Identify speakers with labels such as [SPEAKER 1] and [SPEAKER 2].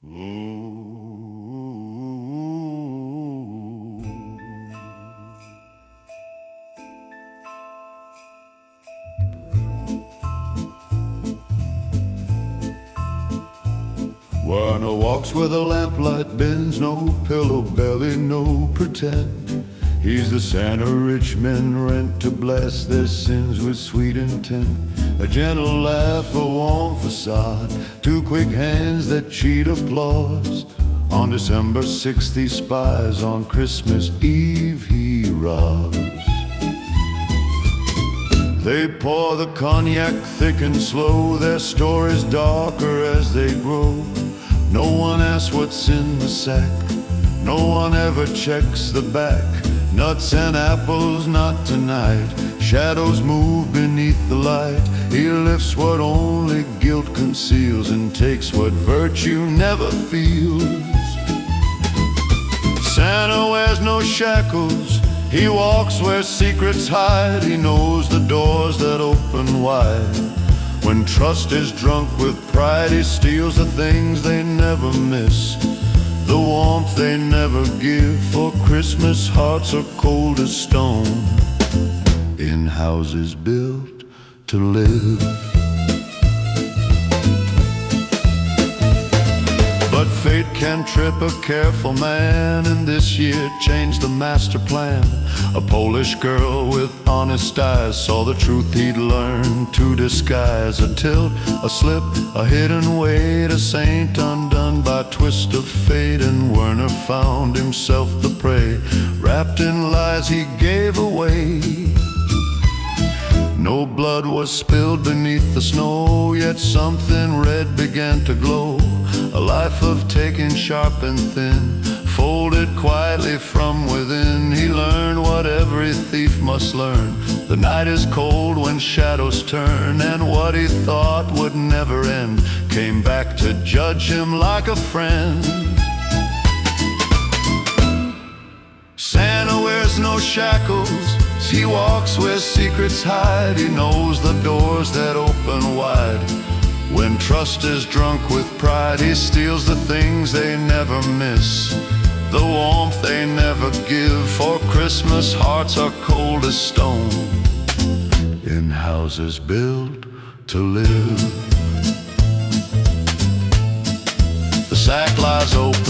[SPEAKER 1] Werner walks where the lamplight bends, no pillow belly, no pretend. He's the Santa rich men rent to bless their sins with sweet intent. A gentle laugh, a warm facade, two quick hands that cheat applause. On December 6th he spies, on Christmas Eve he robs. They pour the cognac thick and slow, their stories darker as they grow. No one asks what's in the sack, no one ever checks the back. Nuts and apples, not tonight. Shadows move beneath the light. He lifts what only guilt conceals and takes what virtue never feels. Santa wears no shackles, he walks where secrets hide. He knows the doors that open wide. When trust is drunk with pride, he steals the things they never miss, the warmth they never give. For Christmas hearts are cold as stone, in houses built to live. But fate can trip a careful man, and this year changed the master plan. A Polish girl with honest eyes saw the truth he'd learned to disguise. A tilt, a slip, a hidden weight, a saint undone by twist of fate. And Werner found himself the prey, wrapped in lies he gave away. No blood was spilled beneath the snow, yet something red began to glow. A life of taking sharp and thin, folded quietly from within. He learned what every thief must learn. The night is cold when shadows turn, and what he thought would never end came back to judge him like a friend. Santa wears no shackles, he walks where secrets hide. He knows the doors that open wide. When trust is drunk with pride, he steals the things they never miss, the warmth they never give. For Christmas hearts are cold as stone, in houses built to live. The sack lies open